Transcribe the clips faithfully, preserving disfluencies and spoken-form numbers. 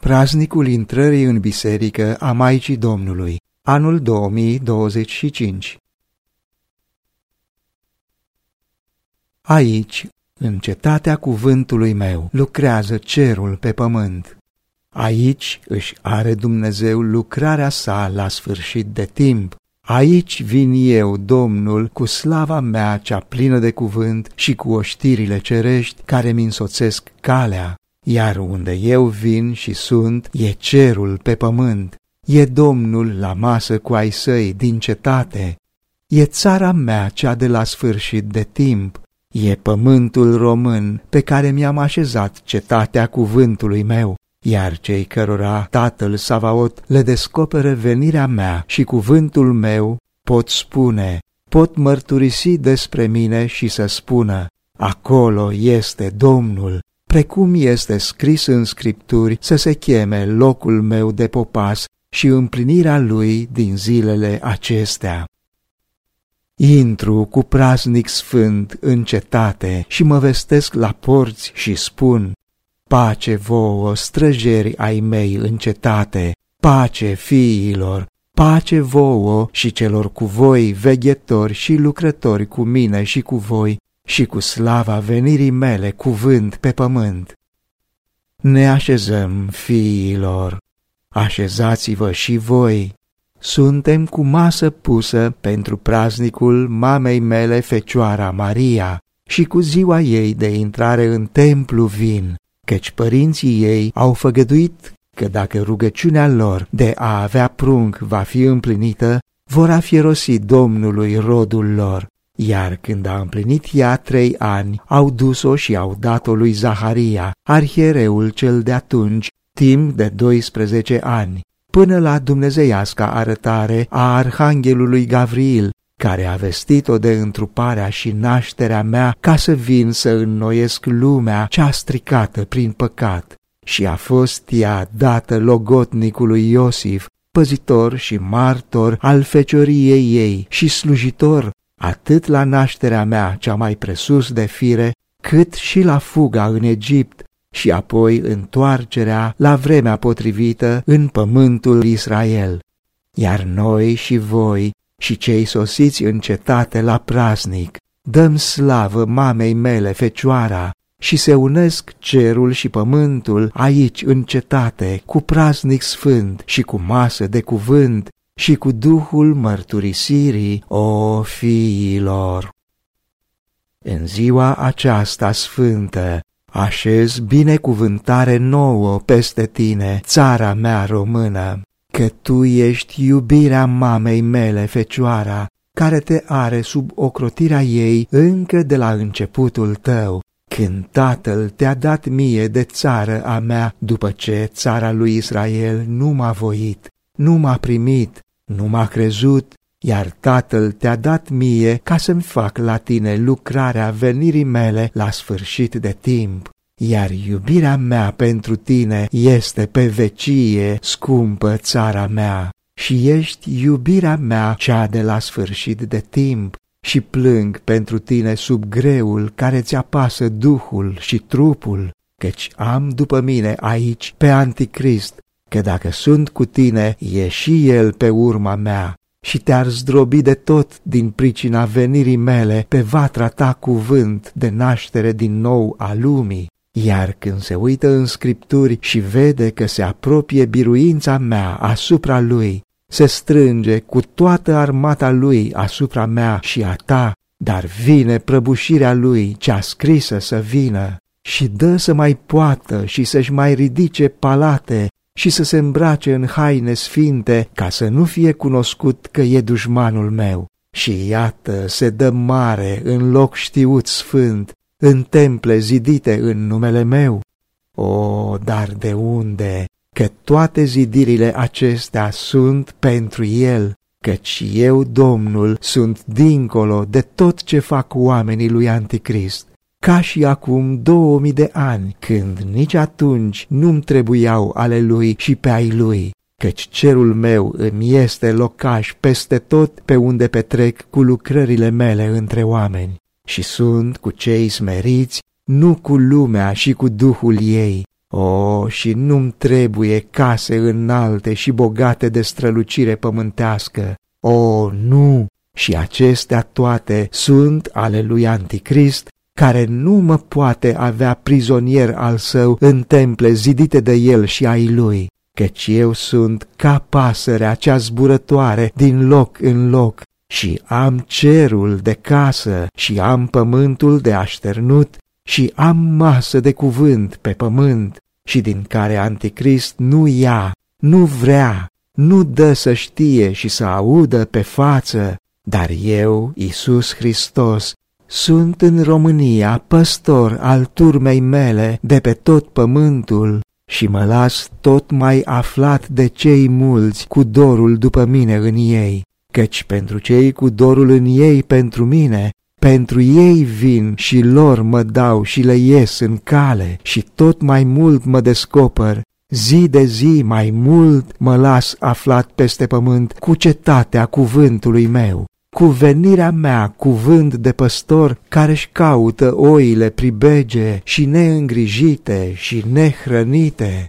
Praznicul intrării în biserică a Maicii Domnului, anul două mii douăzeci și cinci. Aici, în cetatea cuvântului meu, lucrează cerul pe pământ. Aici își are Dumnezeu lucrarea sa la sfârșit de timp. Aici vin eu, Domnul, cu slava mea cea plină de cuvânt și cu oștirile cerești care mi însoțesc calea. Iar unde eu vin și sunt, e cerul pe pământ, e Domnul la masă cu ai săi din cetate, e țara mea cea de la sfârșit de timp, e pământul român pe care mi-am așezat cetatea cuvântului meu, iar cei cărora Tatăl Savaot le descoperă venirea mea și cuvântul meu pot spune, pot mărturisi despre mine și să spună, acolo este Domnul, precum este scris în Scripturi să se cheme locul meu de popas și împlinirea lui din zilele acestea. Intru cu praznic sfânt în cetate și mă vestesc la porți și spun, pace vouă, străjeri ai mei în cetate, pace fiilor, pace vouă și celor cu voi, veghetori și lucrători cu mine și cu voi, și cu slava venirii mele cuvânt pe pământ. Ne așezăm, fiilor, așezați-vă și voi. Suntem cu masă pusă pentru praznicul mamei mele Fecioara Maria și cu ziua ei de intrare în templu vin, căci părinții ei au făgăduit că dacă rugăciunea lor de a avea prunc va fi împlinită, vor afierosi Domnului rodul lor. Iar când a împlinit ea trei ani, au dus-o și au dat-o lui Zaharia, arhiereul cel de atunci, timp de doisprezece ani, până la dumnezeiasca arătare a arhanghelului Gavriil, care a vestit-o de întruparea și nașterea mea ca să vin să înnoiesc lumea cea stricată prin păcat. Și a fost ea dată logotnicului Iosif, păzitor și martor al fecioriei ei și slujitor atât la nașterea mea cea mai presus de fire, cât și la fuga în Egipt și apoi întoarcerea la vremea potrivită în pământul Israel. Iar noi și voi și cei sosiți în cetate la praznic, dăm slavă mamei mele Fecioara și se unesc cerul și pământul aici în cetate cu praznic sfânt și cu masă de cuvânt, și cu Duhul mărturisirii, o fiilor. În ziua aceasta sfântă, așez binecuvântare nouă peste tine, țara mea română, că tu ești iubirea mamei mele Fecioara, care te are sub ocrotirea ei încă de la începutul tău, când Tatăl te-a dat mie de țară a mea, după ce țara lui Israel nu m-a voit, nu m-a primit, nu m-a crezut, iar Tatăl te-a dat mie ca să-mi fac la tine lucrarea venirii mele la sfârșit de timp. Iar iubirea mea pentru tine este pe vecie, scumpă țara mea, și ești iubirea mea cea de la sfârșit de timp, și plâng pentru tine sub greul care ți apasă duhul și trupul, căci am după mine aici pe Anticrist, că dacă sunt cu tine, e și el pe urma mea și te-ar zdrobi de tot din pricina venirii mele pe vatra ta cuvânt de naștere din nou a lumii. Iar când se uită în Scripturi și vede că se apropie biruința mea asupra lui, se strânge cu toată armata lui asupra mea și a ta, dar vine prăbușirea lui cea scrisă să vină și dă să mai poată și să-și mai ridice palate și să se îmbrace în haine sfinte, ca să nu fie cunoscut că e dușmanul meu. Și iată, se dă mare în loc știut sfânt, în temple zidite în numele meu. O, dar de unde? Că toate zidirile acestea sunt pentru el, căci eu, Domnul, sunt dincolo de tot ce fac oamenii lui Anticrist. Ca și acum două mii de ani, când nici atunci nu-mi trebuiau ale lui și pe ai lui, căci cerul meu îmi este locaș peste tot pe unde petrec cu lucrările mele între oameni, și sunt cu cei smeriți, nu cu lumea și cu duhul ei. O, și nu-mi trebuie case înalte și bogate de strălucire pământească. O, nu! Și acestea toate sunt ale lui Anticrist, care nu mă poate avea prizonier al său în temple zidite de el și ai lui, căci eu sunt ca pasărea cea zburătoare din loc în loc și am cerul de casă și am pământul de așternut și am masă de cuvânt pe pământ și din care Anticrist nu ia, nu vrea, nu dă să știe și să audă pe față, dar eu, Iisus Hristos, sunt în România păstor al turmei mele de pe tot pământul și mă las tot mai aflat de cei mulți cu dorul după mine în ei, căci pentru cei cu dorul în ei pentru mine, pentru ei vin și lor mă dau și le ies în cale și tot mai mult mă descoper, zi de zi mai mult mă las aflat peste pământ cu cetatea cuvântului meu. Cu venirea mea cuvânt de păstor care-și caută oile pribege și neîngrijite și nehrănite.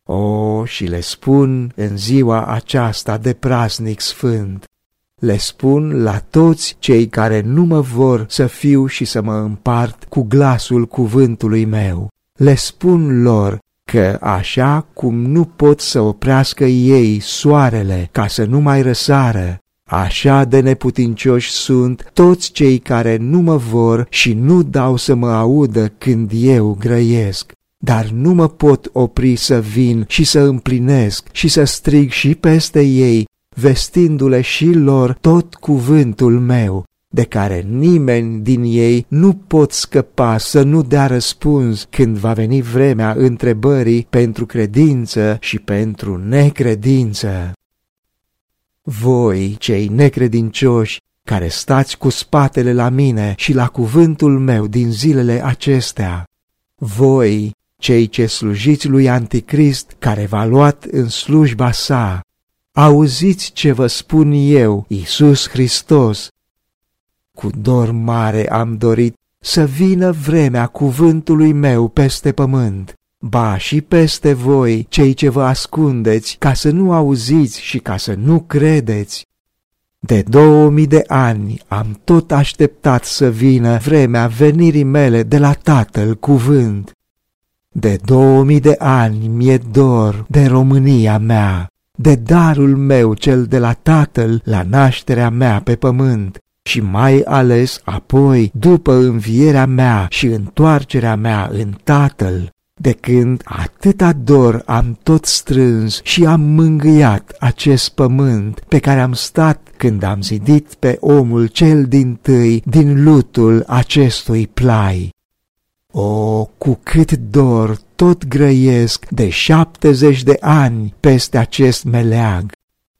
O, și le spun în ziua aceasta de praznic sfânt, le spun la toți cei care nu mă vor să fiu și să mă împart cu glasul cuvântului meu, le spun lor că așa cum nu pot să oprească ei soarele ca să nu mai răsară, așa de neputincioși sunt toți cei care nu mă vor și nu dau să mă audă când eu grăiesc. Dar nu mă pot opri să vin și să împlinesc și să strig și peste ei, vestindu-le și lor tot cuvântul meu, de care nimeni din ei nu pot scăpa să nu dea răspuns când va veni vremea întrebării pentru credință și pentru necredință. Voi, cei necredincioși, care stați cu spatele la mine și la cuvântul meu din zilele acestea, voi, cei ce slujiți lui Anticrist, care v-a luat în slujba sa, auziți ce vă spun eu, Iisus Hristos. Cu dor mare am dorit să vină vremea cuvântului meu peste pământ, ba și peste voi, cei ce vă ascundeți, ca să nu auziți și ca să nu credeți. De două mii de ani am tot așteptat să vină vremea venirii mele de la Tatăl cuvânt. De două mii de ani mi-e dor de România mea, de darul meu cel de la Tatăl la nașterea mea pe pământ și mai ales apoi după învierea mea și întoarcerea mea în Tatăl, de când atâta dor am tot strâns și am mângâiat acest pământ pe care am stat când am zidit pe omul cel dintâi din lutul acestui plai. O, cu cât dor tot grăiesc de șaptezeci de ani peste acest meleag.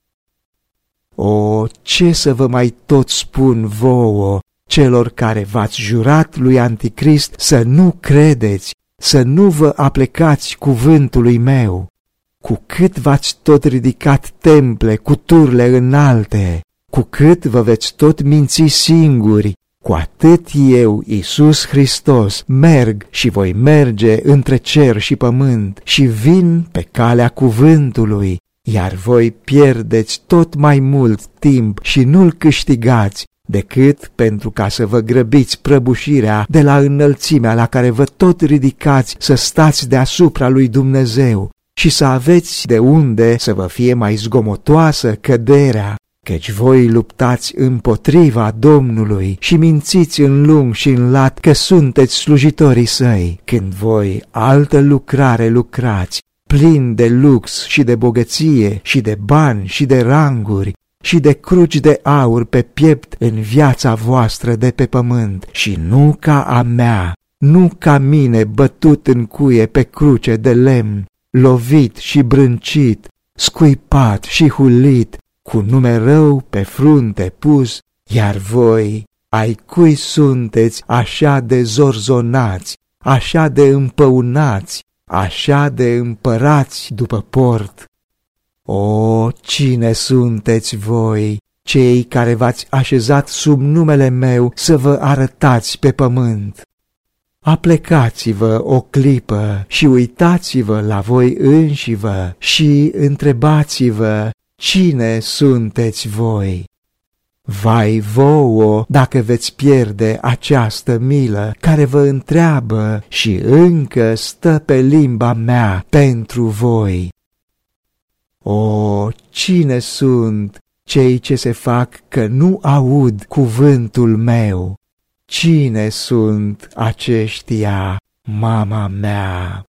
O, ce să vă mai tot spun vouă, celor care v-ați jurat lui Anticrist să nu credeți, să nu vă aplecați cuvântului meu, cu cât v-ați tot ridicat temple cu turle înalte, cu cât vă veți tot minți singuri, cu atât eu, Iisus Hristos, merg și voi merge între cer și pământ și vin pe calea cuvântului, iar voi pierdeți tot mai mult timp și nu-l câștigați, decât pentru ca să vă grăbiți prăbușirea de la înălțimea la care vă tot ridicați să stați deasupra lui Dumnezeu și să aveți de unde să vă fie mai zgomotoasă căderea, căci voi luptați împotriva Domnului și mințiți în lung și în lat că sunteți slujitorii săi, când voi altă lucrare lucrați, plin de lux și de bogăție și de bani și de ranguri, și de cruci de aur pe piept în viața voastră de pe pământ, și nu ca a mea, nu ca mine bătut în cuie pe cruce de lemn, lovit și brâncit, scuipat și hulit, cu nume rău pe frunte pus, iar voi, ai cui sunteți așa de zorzonați, așa de împăunați, așa de împărați după port. O, cine sunteți voi, cei care v-ați așezat sub numele meu să vă arătați pe pământ? aplecați-vă o clipă și uitați-vă la voi înșivă și întrebați-vă cine sunteți voi. Vai vouă dacă veți pierde această milă care vă întreabă și încă stă pe limba mea pentru voi. O, cine sunt cei ce se fac că nu aud cuvântul meu? Cine sunt aceștia, mama mea?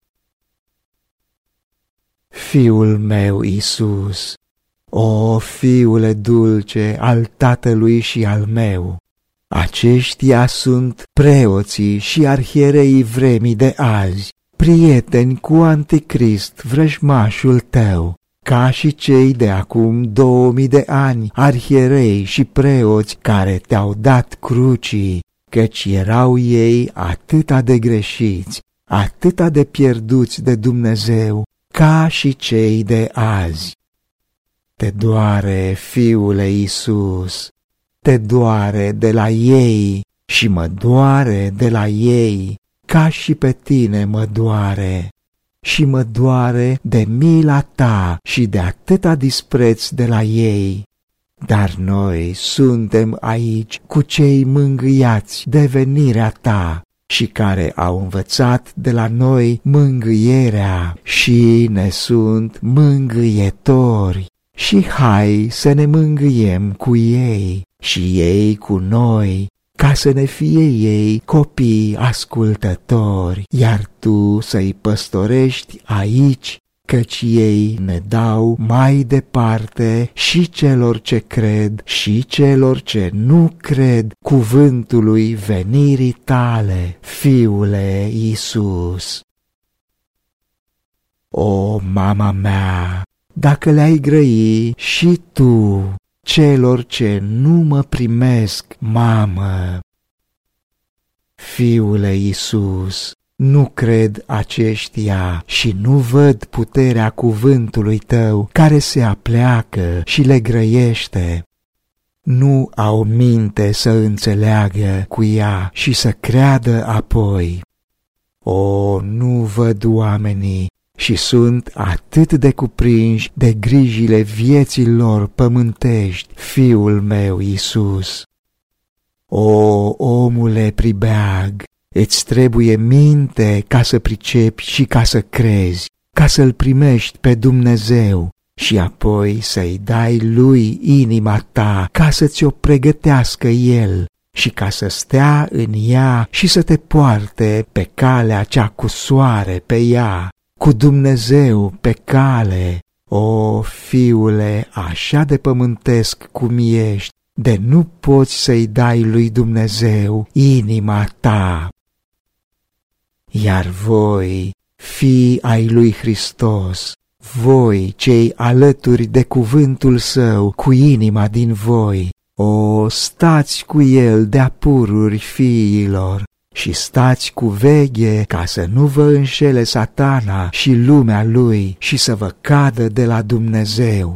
Fiul meu Iisus, o, Fiule dulce al Tatălui și al meu, aceștia sunt preoții și arhiereii vremii de azi, prieteni cu Anticrist, vrăjmașul tău, ca și cei de acum două mii de ani, arhierei și preoți care te-au dat crucii, căci erau ei atâta de greșiți, atâta de pierduți de Dumnezeu, ca și cei de azi. Te doare, Fiule Iisus, te doare de la ei și mă doare de la ei, ca și pe tine mă doare. Și mă doare de mila ta și de atâta dispreț de la ei. Dar noi suntem aici cu cei mângâiați de venirea ta și care au învățat de la noi mângâierea și ne sunt mângâietori. Și hai să ne mângâiem cu ei și ei cu noi, ca să ne fie ei copii ascultători, iar tu să-i păstorești aici, căci ei ne dau mai departe și celor ce cred și celor ce nu cred cuvântului venirii tale, Fiule Iisus. O, mama mea, dacă le-ai grăi și tu celor ce nu mă primesc, mamă. Fiule Iisus, nu cred aceștia și nu văd puterea cuvântului tău care se apleacă și le grăiește. Nu au minte să înțeleagă cu ea și să creadă apoi. O, nu văd oamenii și sunt atât de cuprinși de grijile vieții lor pământești, Fiul meu Iisus. O, omule pribeag, îți trebuie minte ca să pricepi și ca să crezi, ca să-L primești pe Dumnezeu și apoi să-i dai Lui inima ta ca să ți-o pregătească El și ca să stea în ea și să te poarte pe calea cea cu soare pe ea, cu Dumnezeu pe cale. O, Fiule, așa de pământesc cum ești, de nu poți să-i dai lui Dumnezeu inima ta. Iar voi, fii ai lui Hristos, voi cei alături de cuvântul său cu inima din voi, o, stați cu el de-a pururi fiilor și stați cu veche ca să nu vă înșele Satana și lumea lui și să vă cadă de la Dumnezeu.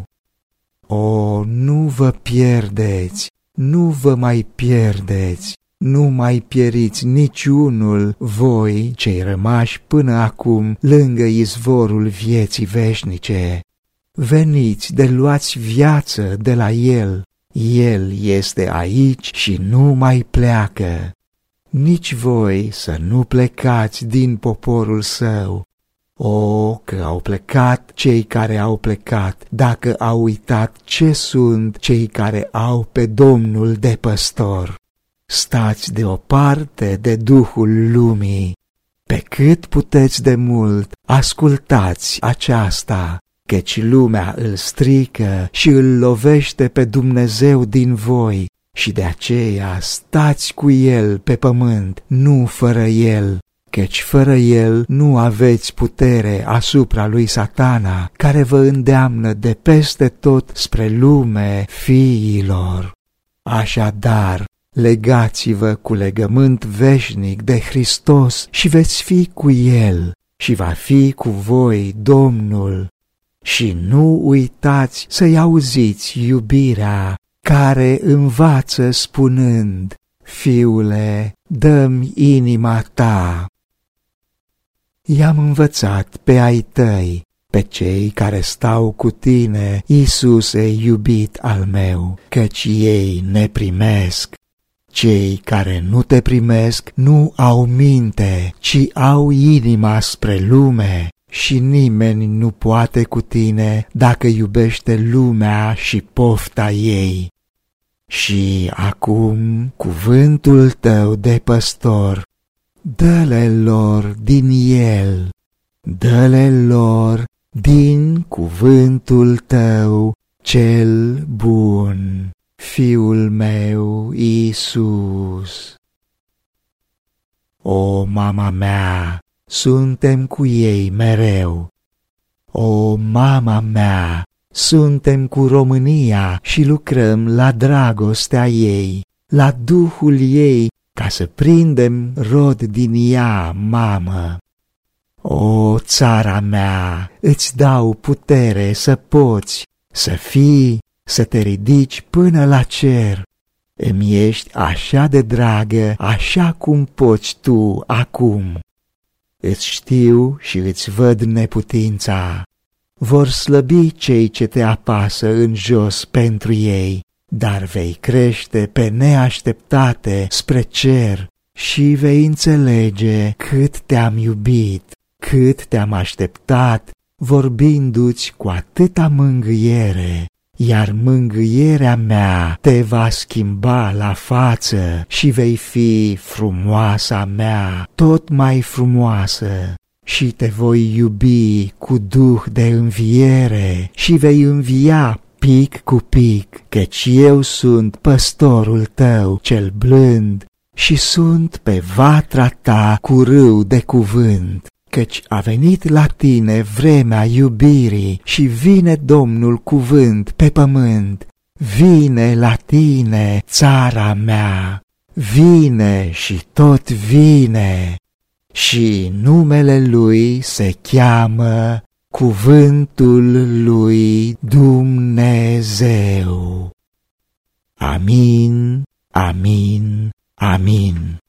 O, nu vă pierdeți, nu vă mai pierdeți, nu mai pieriți niciunul voi cei rămași până acum lângă izvorul vieții veșnice. Veniți de luați viață de la El, El este aici și nu mai pleacă. Nici voi să nu plecați din poporul său. O, că au plecat cei care au plecat, dacă au uitat ce sunt cei care au pe Domnul de păstor. Stați deoparte de duhul lumii. Pe cât puteți de mult, ascultați aceasta, căci lumea îl strică și îl lovește pe Dumnezeu din voi, și de aceea stați cu El pe pământ, nu fără El, căci fără El nu aveți putere asupra lui Satana, care vă îndeamnă de peste tot spre lume fiilor. Așadar, legați-vă cu legământ veșnic de Hristos și veți fi cu El și va fi cu voi Domnul. Și nu uitați să-i auziți iubirea, care învață spunând: Fiule, dă-mi inima ta. I-am învățat pe ai tăi, pe cei care stau cu tine, Iisuse, iubit al meu, căci ei ne primesc. Cei care nu te primesc nu au minte, ci au inima spre lume, și nimeni nu poate cu tine dacă iubește lumea și pofta ei. Și acum cuvântul tău de păstor, dă-le lor din el, dă-le lor din cuvântul tău cel bun, Fiul meu Iisus. O, mama mea, suntem cu ei mereu. O, mama mea, suntem cu România și lucrăm la dragostea ei, la Duhul ei, ca să prindem rod din ea, mamă. O, țara mea, îți dau putere să poți, să fii, să te ridici până la cer. Îmi ești așa de dragă, așa cum poți tu acum. Îți știu și îți văd neputința. Vor slăbi cei ce te apasă în jos pentru ei, dar vei crește pe neașteptate spre cer și vei înțelege cât te-am iubit, cât te-am așteptat, vorbindu-ți cu atâta mângâiere, iar mângâierea mea te va schimba la față și vei fi frumoasa mea, tot mai frumoasă. Și te voi iubi cu duh de înviere și vei învia pic cu pic, căci eu sunt păstorul tău cel blând și sunt pe vatra ta cu râu de cuvânt, căci a venit la tine vremea iubirii și vine Domnul cuvânt pe pământ. Vine la tine, țara mea, vine și tot vine. Și numele lui se cheamă Cuvântul lui Dumnezeu. Amin, amin, amin.